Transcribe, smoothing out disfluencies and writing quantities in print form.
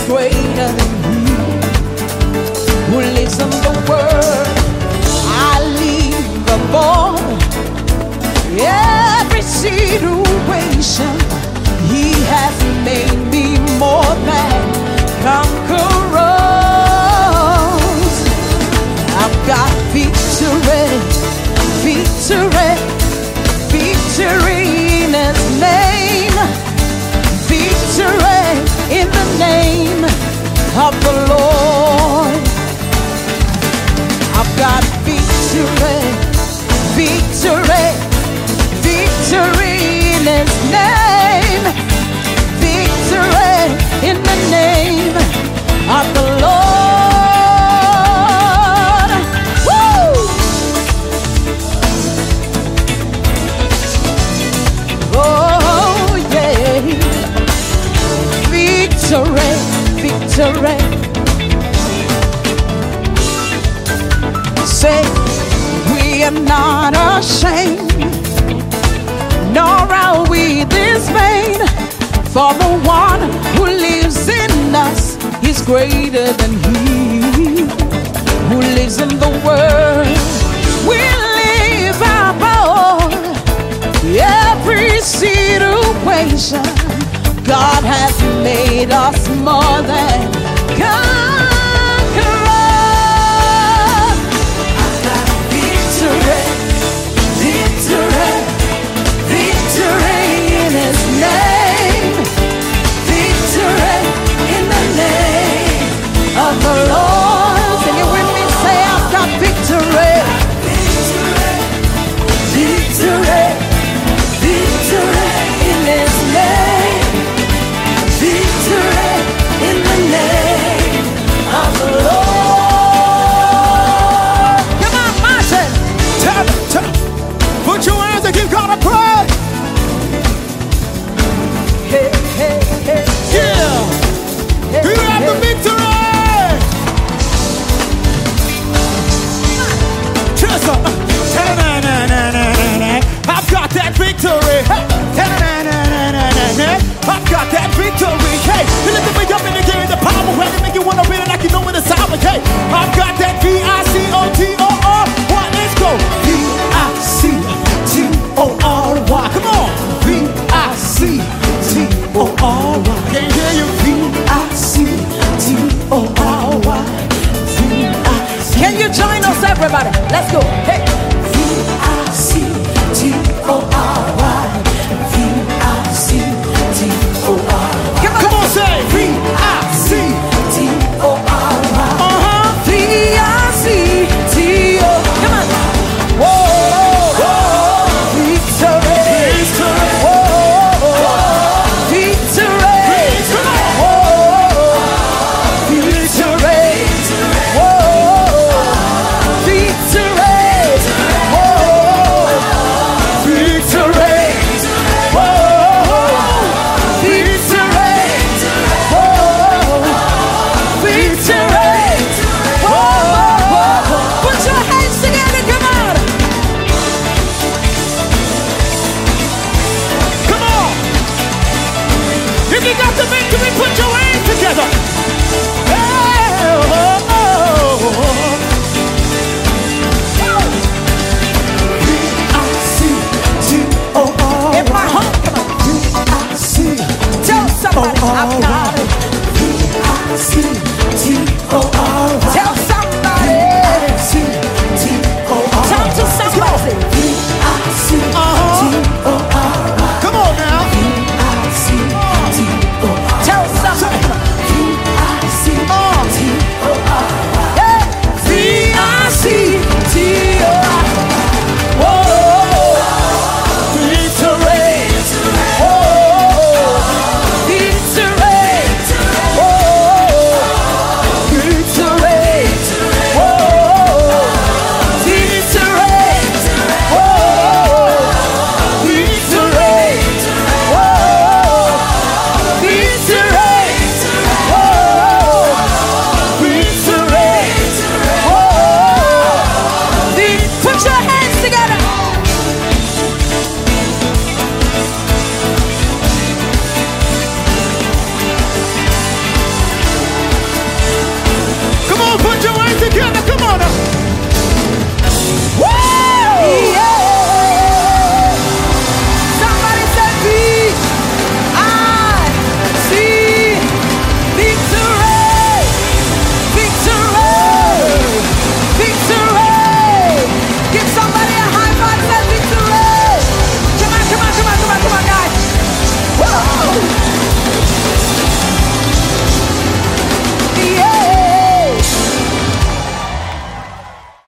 greater than He who lives in the world. I leave the born every situation. He has made me more than conquerors. I've got victory, victory, victory in His name. Victory in the name of the Lord. I've got victory, victory, victory in His name. Victory in the name of the Lord. Woo! Oh yeah. Victory, victory. Say, we are not ashamed, nor are we dismayed, for the one who lives in us is greater than He who lives in the world. We live above every situation. God has made us more than conquerors. I've got victory, victory, victory in His name. Victory in the name of the Lord. Sing it with me, say I've got victory. Victory, victory, victory in His name. Victory in the name of the Lord. Come on, Martin. Tell me. Put your hands and give God a praise. Hey, hey, hey. Yeah. Hey, Do you have the hey. victory? Just I've got that victory. I've got that victory. Hey, you lift me up in the game, the power when they make you wanna win it like you know when it's time. Hey, I've got that V-I-C-O-T-O-R. What? Let's go. V-I-C-T-O-R-Y. Come on. V-I-C-T-O-R-Y. Can't hear you. V-I-C-T-O-R-Y. Can you join us, everybody? Let's go.